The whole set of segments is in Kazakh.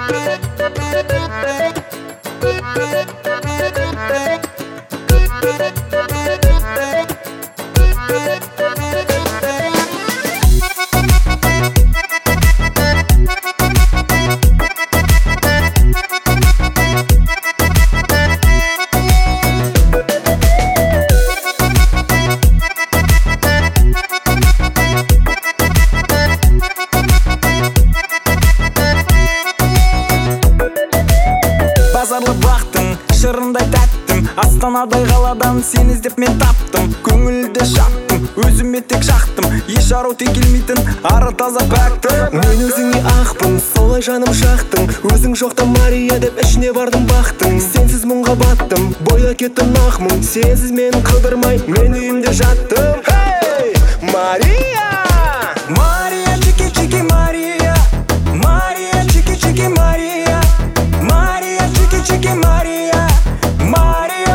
Базарлы бақтың шырындай тәттім, Астанадай қаладан сен іздеп мен таптым. Көңілді шаптым, өзіме тек шақтым, еш ару тек келмейтін ары таза пәктім. Мен өзіңе ақпын, солай жаным шақтың. Өзің жоқта Мария деп ішіне бардым бақтың. Сенсіз мұңға баттым, бойда кеттім ақмын. Сенсіз мен қыдырмай, мен үйімде жаттым. Хей, Мария! Мария, чики-чики Мария, Мария, чики-чики Мария, Мария, чики-чики Мария, Мария.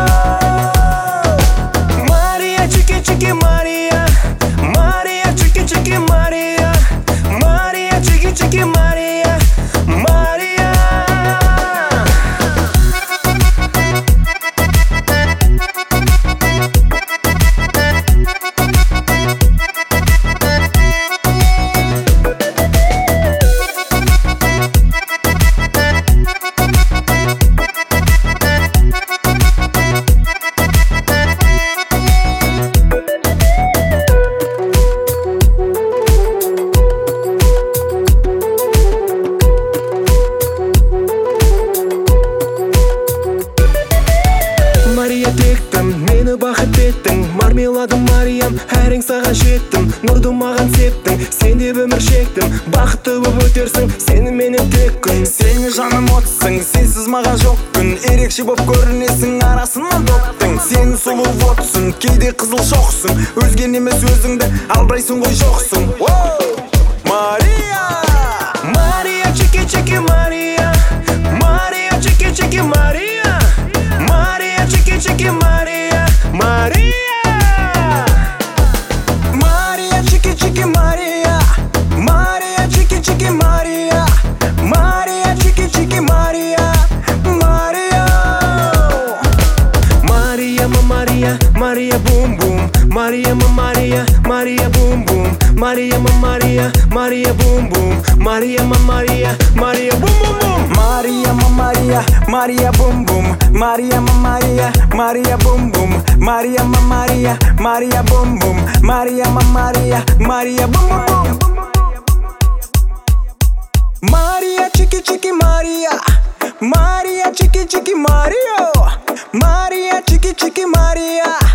Мария, чики-чики Мария, Мария, чики-чики Мария, Мария, чики-чики Мария, Мария. Мария тектім, мені бақыт еттің. Мармеладым Мариям, әрең саған жеттім. Нұрды маған септің, сен деп өмір шектім. Бақытты боп өтерсің, сені менен тек күн. Сені жаным отсың, сенсіз маған жоқ күн. Ерекше боп көрінесің арасынан доптың. Сен сұлу отсың, кейде қызыл шоқсың. Өзген емес өзіңді алдайсың ғой жоқсың. Мария! Мария, чики-чики Мария, Мария, чики-чики Мария, Мария, чики-чики Мария, Мария. Мария, чики-чики Мария, Мария, чики-чики Мария, Мария, чики-чики Мария, Мария. Мария, Мария, Мария бум-бум, Мария, Мария, Мария бум-бум, Мария, Мария, Мария бум-бум, Мария, Мария, Мария бум-бум-бум. Мария, Мария, Мария бум-бум, Мария, Мария, Мария бум-бум, Мария, Мария, Мария бум-бум, Мария, Мария, Мария бум-бум-бум. Мария, чики-чики Мария, Мария, чики-чики Марио, Мария, чики-чики Мария.